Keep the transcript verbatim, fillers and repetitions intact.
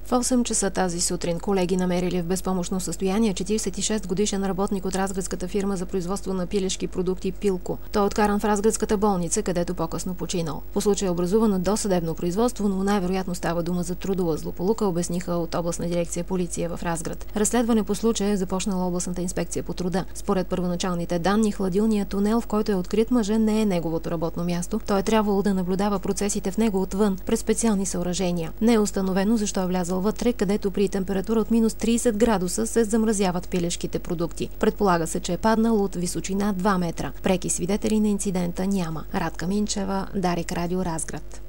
В осем часа тази сутрин колеги намерили в безпомощно състояние четиридесет и шест годишен работник от разградската фирма за производство на пилешки продукти Пилко. Той е откаран в разградската болница, където по-късно починал. По случая е образувано досъдебно производство, но най-вероятно става дума за трудова злополука, обясниха от областна дирекция полиция в Разград. Разследване по случая е започнала областната инспекция по труда. Според първоначалните данни, хладилният тунел, в който е открит мъжа, не е неговото работно място. Той е трябвало да наблюдава процесите в него отвън, през специални съоръжения. Не е установено защо е влязъл вътре, където при температура от минус тридесет градуса се замразяват пилешките продукти. Предполага се, че е паднал от височина два метра. Преки свидетели на инцидента няма. Радка Минчева, Дарик Радио, Разград.